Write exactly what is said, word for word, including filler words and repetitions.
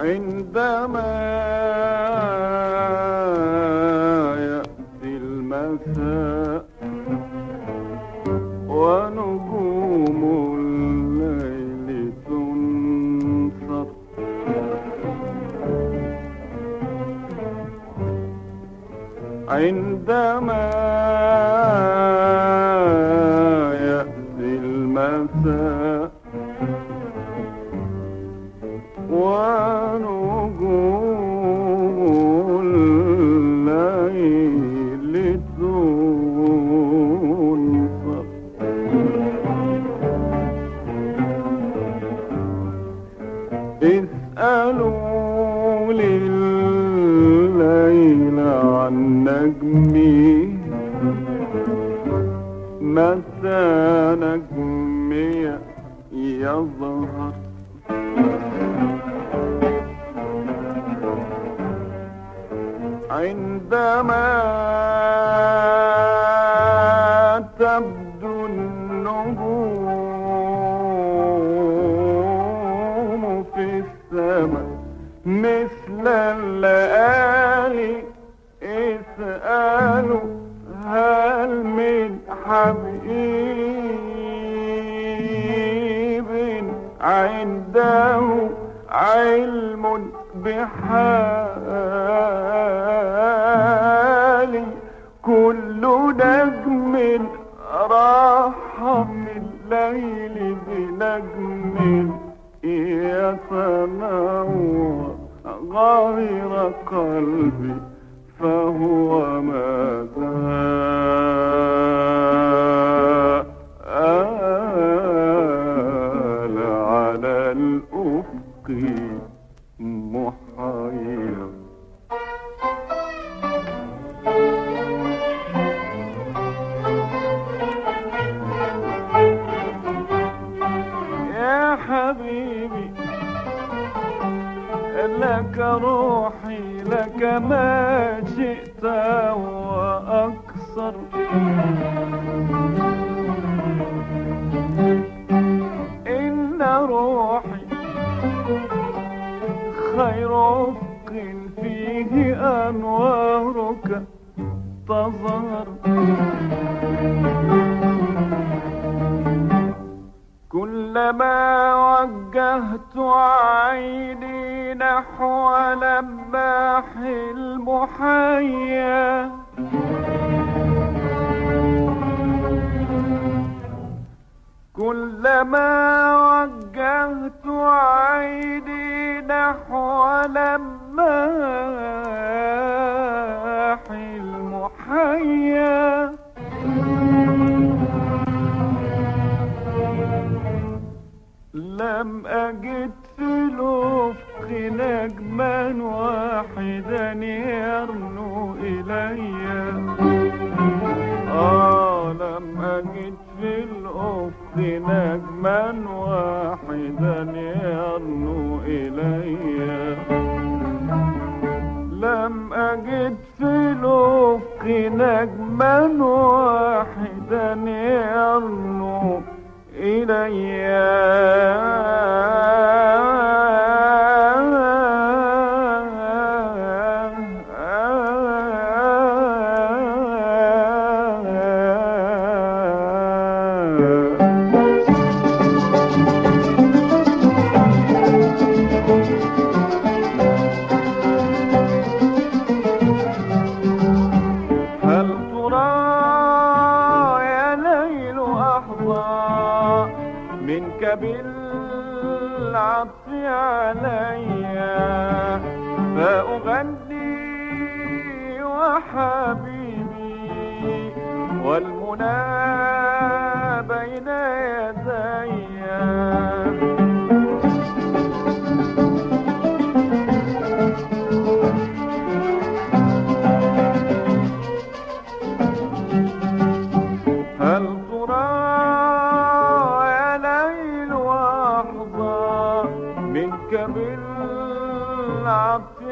عندما يأتي المساء ونجوم الليل تنصر، عندما يأتي المساء ونجوم الليل تنصر، اسألوا لليل عن نجمي متى نجمي يظهر، عندما تبدو النجوم في السماء مثل الليالي، اسألوا هل من حبيب عنده علم بحالي، كل نجم راح من الليل بنجم يتنور، غير قلبي فهو ما زال على الأفق محير. يا حبيبي لك روحي، لك ما شئت وأكثر، إن روحي خير أفق فيه أنوارك تظهر، كلما وجهت عيني نحو لماح المحيا، كلما وجهت عيني نحو لماح المحيا، لم أجد في الأفق نجما واحدا يرنو إلي، آه لم أجد في الأفق نجما واحدا يرنو إلي، لم أجد في الأفق نجما واحدا يرنو إلي، هل ترى يا ليل أحظى منك بالعطف علي، فأغني وحبيبي والمنى بين يدي، هل ترى يا ليل أحظى منك بالعطف